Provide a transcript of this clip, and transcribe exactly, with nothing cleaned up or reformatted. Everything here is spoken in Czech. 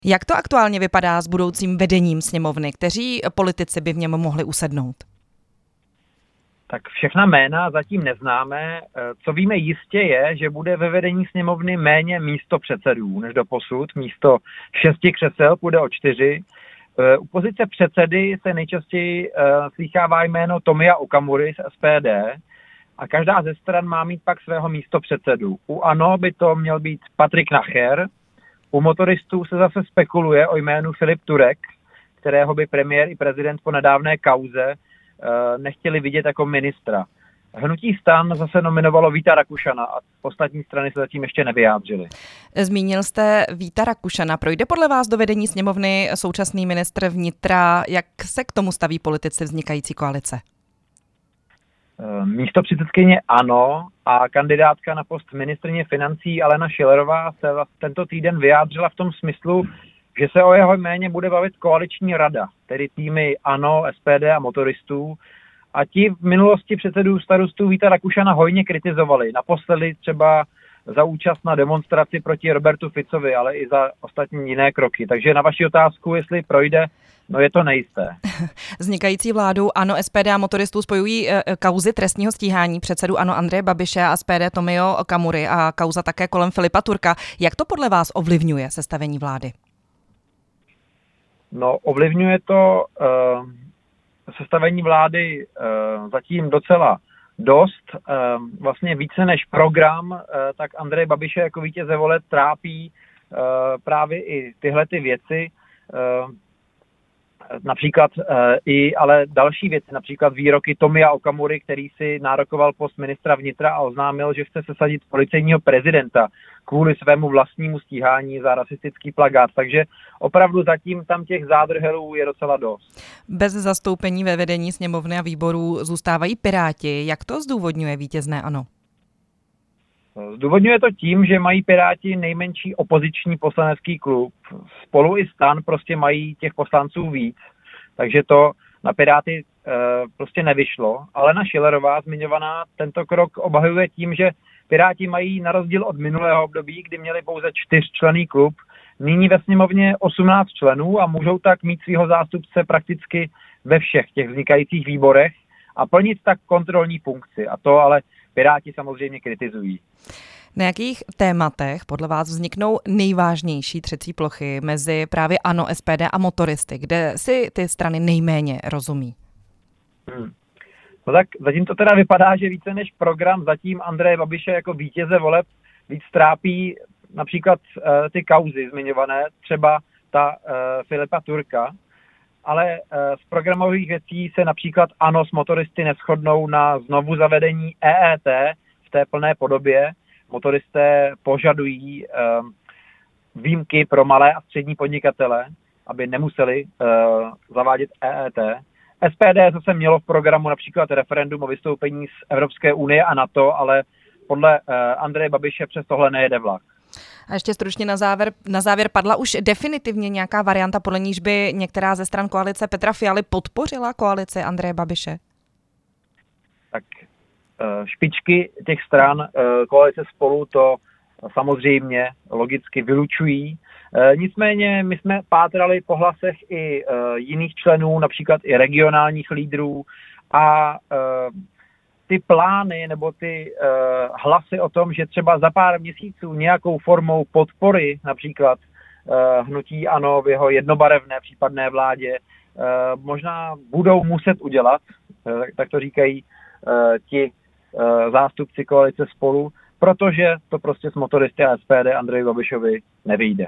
Jak to aktuálně vypadá s budoucím vedením sněmovny? Kteří politici by v něm mohli usednout? Tak všechna jména zatím neznáme. Co víme jistě je, že bude ve vedení sněmovny méně místopředsedů než doposud. Místo šesti křesel půjde o čtyři. U pozice předsedy se nejčastěji slýchává jméno Tomia Okamury z S P D a každá ze stran má mít pak svého místopředsedu. U ANO by to měl být Patrik Nacher. U motoristů se zase spekuluje o jménu Filip Turek, kterého by premiér i prezident po nedávné kauze nechtěli vidět jako ministra. Hnutí STAN zase nominovalo Víta Rakušana a ostatní strany se zatím ještě nevyjádřily. Zmínil jste Víta Rakušana. Projde podle vás do vedení sněmovny současný ministr vnitra? Jak se k tomu staví politici vznikající koalice? Místo předsedkyně ANO a kandidátka na post ministryně financí Alena Schillerová se tento týden vyjádřila v tom smyslu, že se o jeho jméně bude bavit koaliční rada, tedy týmy ANO, S P D a motoristů. A ti v minulosti předsedů starostů Víta Rakušana hojně kritizovali. Naposledy třeba za účast na demonstraci proti Robertu Ficovi, ale i za ostatní jiné kroky. Takže na vaši otázku, jestli projde, no je to nejisté. Vznikající vládu ANO, S P D a motoristů spojují kauzy trestního stíhání předsedu ANO Andreje Babiše a S P D Tomio Okamury a kauza také kolem Filipa Turka. Jak to podle vás ovlivňuje sestavení vlády? No, ovlivňuje to uh, sestavení vlády uh, zatím docela dost. Uh, vlastně více než program, uh, tak Andreje Babiše jako vítěze voleb trápí uh, právě i tyhle ty věci. Uh, například uh, i ale další věci, například výroky Tomia Okamury, který si nárokoval post ministra vnitra a oznámil, že chce sesadit policejního prezidenta kvůli svému vlastnímu stíhání za rasistický plakát. Takže opravdu zatím tam těch zádrhelů je docela dost. Bez zastoupení ve vedení sněmovny a výborů zůstávají Piráti. Jak to zdůvodňuje vítězné ANO? Zdůvodňuje to tím, že mají Piráti nejmenší opoziční poslanecký klub. Spolu i STAN prostě mají těch poslanců víc, takže to na Piráty e, prostě nevyšlo. Alena Schillerová, zmiňovaná, tento krok obhajuje tím, že Piráti mají na rozdíl od minulého období, kdy měli pouze čtyřčlenný klub, nyní ve sněmovně osmnáct členů a můžou tak mít svého zástupce prakticky ve všech těch vznikajících výborech a plnit tak kontrolní funkci. A to ale Piráti samozřejmě kritizují. Na jakých tématech podle vás vzniknou nejvážnější třecí plochy mezi právě ANO, S P D a motoristy, kde si ty strany nejméně rozumí? Hmm. No tak zatím to teda vypadá, že více než program zatím Andreje Babiše jako vítěze voleb víc trápí například uh, ty kauzy zmiňované, třeba ta uh, Filipa Turka, ale uh, z programových věcí se například ANO s motoristy neshodnou na znovu zavedení E E T v té plné podobě. Motoristé požadují uh, výjimky pro malé a střední podnikatele, aby nemuseli uh, zavádět E E T. S P D zase mělo v programu například referendum o vystoupení z Evropské unie a NATO, ale podle uh, Andreje Babiše přes tohle nejede vlak. A ještě stručně na závěr, na závěr padla už definitivně nějaká varianta, podle níž by některá ze stran koalice Petra Fialy podpořila koalici Andreje Babiše? Tak špičky těch stran koalice Spolu to samozřejmě logicky vylučují. Nicméně my jsme pátrali po hlasech i jiných členů, například i regionálních lídrů a ty plány nebo ty hlasy o tom, že třeba za pár měsíců nějakou formou podpory například hnutí ANO v jeho jednobarevné případné vládě možná budou muset udělat, tak to říkají ti zástupci koalice Spolu, protože to prostě s motoristy a S P D Andreji Babišovi nevyjde.